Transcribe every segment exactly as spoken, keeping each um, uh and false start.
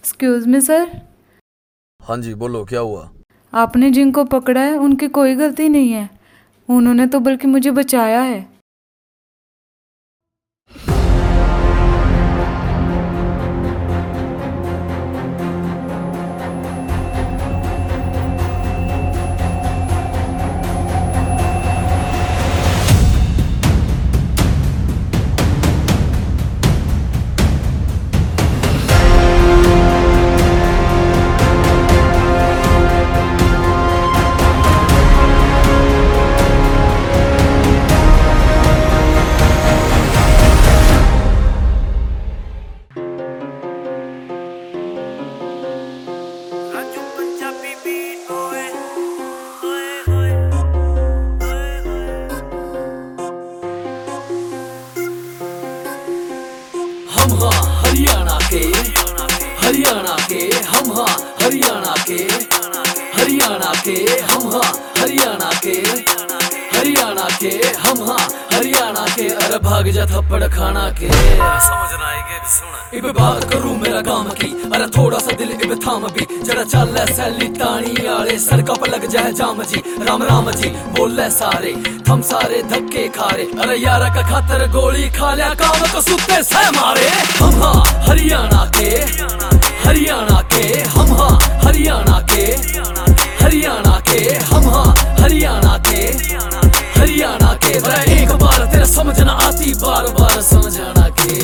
Excuse me sir. हाँ जी बोलो, क्या हुआ? आपने जिनको पकड़ा है उनकी कोई गलती नहीं है, उन्होंने तो बल्कि मुझे बचाया है। हम हाँ हरियाणा के, हरियाणा के हम हाँ हरियाणा के, हरियाणा के हम हाँ हरियाणा के, हरियाणा के हम हाँ हरियाणा के। अरे भाग जा थप्पड़ खाना के, समझ ना आएगी सुन। इब बात करूं मेरा गांव की, अरे थोड़ा सा दिल इब थाम भी, जरा चल सैली तानी आले सड़का पर लग जाए जाम जी। राम राम जी बोले सारे, हम सारे धक्के खा रहे, अरे यारा का खातर गोली खा लिया, काम को सुते से मारे। हम हाँ हरियाणा के, हरियाणा के हम हाँ हरियाणा के, हरियाणा के हम हाँ हरियाणा के, हरियाणा के। अरे एक बार तेरा समझ ना आती, बार बार समझाना के।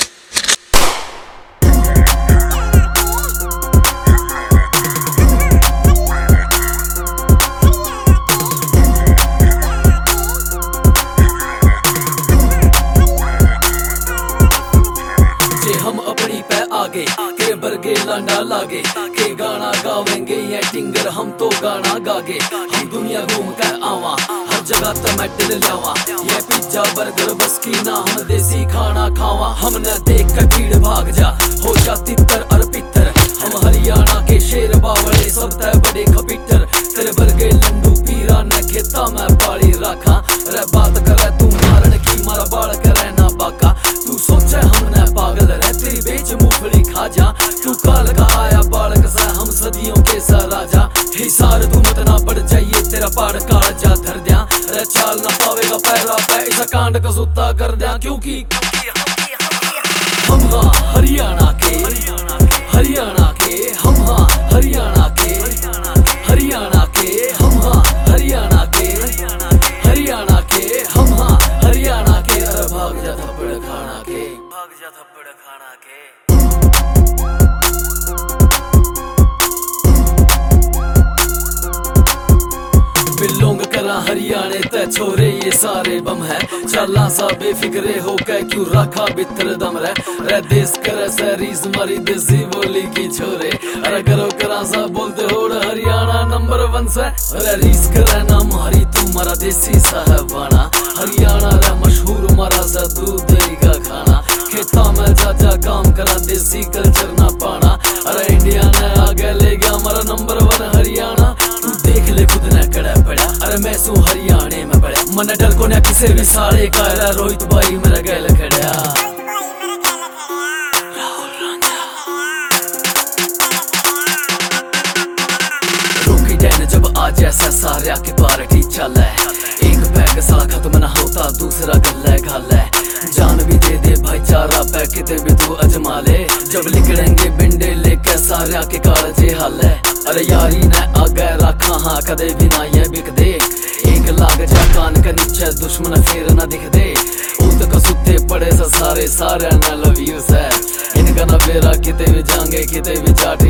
हम अपनी पे आगे के बरगे लांडा लागे, के गाना गावेंगे ये टिंगर हम तो गाना गागे। हम दुनिया घूम कर आवा, हर जगह तो मेडल लावा, ये पिज्जा बर्गर बस की ना हम देसी खाना खावा। हमने देख कर भीड़ भाग जा, हो जा तितर और पितर, हम हरियाणा के शेर बावले सब तय बड़े खपिटर। तेरे बरगे लंडू पीरा न खेता मैं पाली रखा, रे बात करे तू मारन की मारा बाल करे ना बाका। तू सोचे हमने पागल रह, तेरी बेच मूंगफली खा जा। तू काल का आया बालक सा, हम सदियों के सा राजा। हिसार तू मत ना पड़ जाइए, तेरा पाड़ काल जा धर दिया, अरे चाल ना पावेगा पैरा पे, इस कांड का सुता कर दिया। क्योंकि हम हाँ हरियाणा के, हरियाणा के हम हाँ हरियाणा के, हरियाणा के हम हाँ हरियाणा के, हरियाणा के हम हाँ हरियाणा के। अरे भाग जा थप्पड़ खाना के, भाग जा थप्पड़ खाना के। बिलोंग करा हरियाणे ते छोरे ये सारे बम है, चला सा बेफिक्रे हो के क्यों रखा बितर दम रे। रे देश करे सरीज मारी देसी बोली की छोरे, अरे करो करा सा बोलते हो हरियाणा नंबर वन से। अरे रीस करे ना मारी तुम्हारा देसी साहबाना, हरियाणा रे मशहूर मारा सा दूध दही का खाना। खेता में जा जा काम करा, देसी कल्चर ना पाना, अरे इंडिया ने आगे ले गया हमारा नंबर वन हरियाणा। तू देख ले खुद ने कड़ा पड़ा, अरे मैं सू हरियाणे में पड़ा, मन डर को न किसे भी सारे का। रोहित भाई मेरा गैल खड़ा, रोकी डैन जब आ जैसा सारे के पार्टी चल है। एक पैक साला खत्म ना होता, दूसरा गल्ला घाल है। जान भी दे दे भाईचारा पे किते भी तू अजमा ले, जब लिकड़ेंगे बिंडे लेके सारे के कालजे हाल है। अरे यारी ने आगे रखा हाँ कदे भी ना ये बिक दे, एक लाग जा कान के नीचे दुश्मन फिर ना दिख दे। उत का सुते पड़े सा सारे सारे न लव यू से, इनका ना बेरा किते भी जाएंगे किते भी जाट